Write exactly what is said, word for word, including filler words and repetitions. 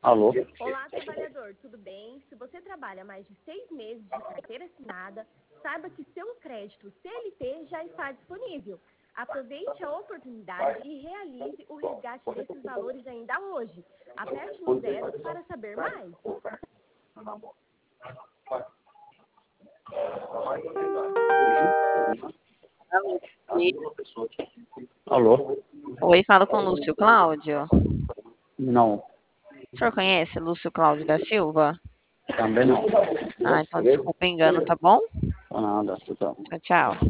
Alô? Olá, trabalhador, tudo bem? Se você trabalha mais de seis meses de carteira assinada, saiba que seu crédito C L T já está disponível. Aproveite a oportunidade e realize o resgate desses valores ainda hoje. Aperte no zero para saber mais. Alô? Oi, falo com o Lúcio Cláudio. Não, O senhor conhece Lúcio Cláudio da Silva? também não. Ah, então desculpa o engano, tá bom? Nada, tudo bem. Tchau, tchau.